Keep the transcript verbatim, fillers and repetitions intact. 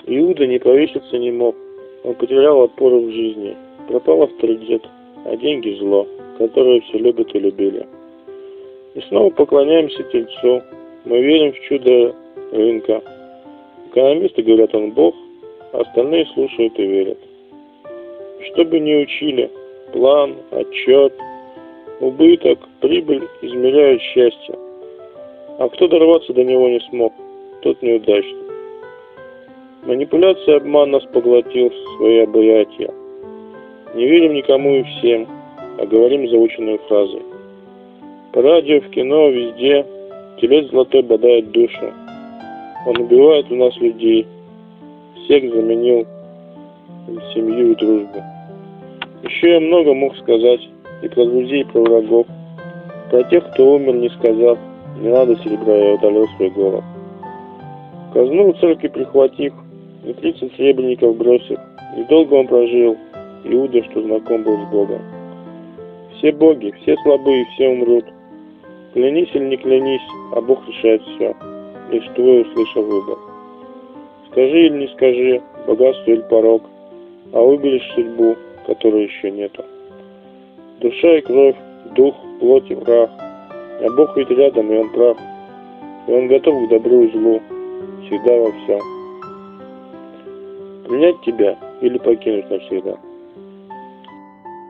Иуда не повеситься не мог. Он потерял опору в жизни. Пропал авторитет, а деньги – зло, которое все любят и любили. И снова поклоняемся Тельцу. Мы верим в чудо рынка. Экономисты говорят, он Бог, а остальные слушают и верят. Что бы ни учили, план, отчет, убыток, прибыль измеряют счастье. А кто дорваться до него не смог, тот неудачник. Манипуляция и обман нас поглотил в свои объятия. Не верим никому и всем, а говорим заученную фразой. По радио, в кино, везде телец золотой бодает душу. Он убивает у нас людей. Всех заменил семью и дружбу. Еще я много мог сказать и про друзей, и про врагов. Про тех, кто умер, не сказав, не надо серебра, я удалил свой голод. Казну у церкви прихватив, и тридцать серебряников бросив, недолго он прожил, Иуда, что знаком был с Богом. Все боги, все слабые, все умрут. Клянись или не клянись, а Бог решает все, лишь твой услышав выбор. Скажи или не скажи, богатство или порок, а выберешь судьбу, которой еще нету. Душа и кровь, дух, плоть и прах, а Бог ведь рядом, и Он прав, и Он готов к добру и злу, всегда во всем. Принять тебя или покинуть навсегда.